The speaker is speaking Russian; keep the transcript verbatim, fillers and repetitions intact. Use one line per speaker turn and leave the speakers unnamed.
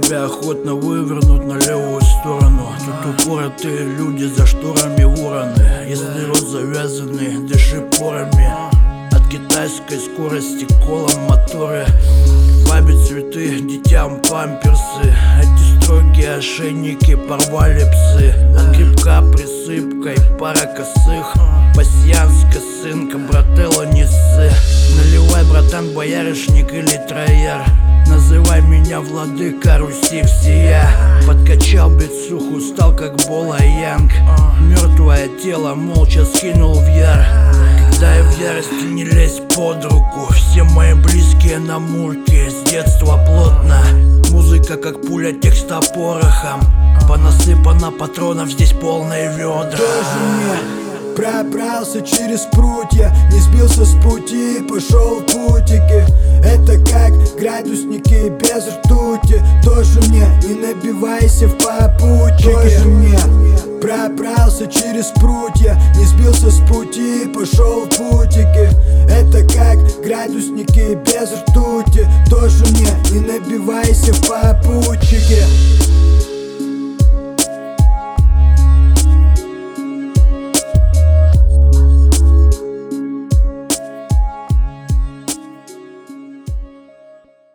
тебя охотно вывернут на левую сторону. Тут упоротые люди за шторами вороны. Если рот завязаны, дыши порами. От китайской скорости колом моторы. Бабе цветы, детям памперсы. Эти строгие ошейники порвали псы. От грибка присыпкой, пара косых. Пасьянска, сынка, брателло, не ссы. Наливай, братан, боярышник или трояр. Называй меня владыка Руси всея. Подкачал бицуху, стал как Бола Янг. Мертвое тело молча скинул в яр. Когда я в ярости, не лезь под руку. Все мои близкие на мульке, с детства плотно. Музыка как пуля, текста порохом. Понасыпано патронов, здесь полные ведра.
Тоже мне пробрался через прутья, не сбился с пути, пошел в путики. Это как градусники без ртути. Тоже мне не набивайся в попутчики. Тоже мне пробрался через прутья, не сбился с пути, пошел в путики. Это как градусники без ртути. Тоже мне не набивайся в попутчики.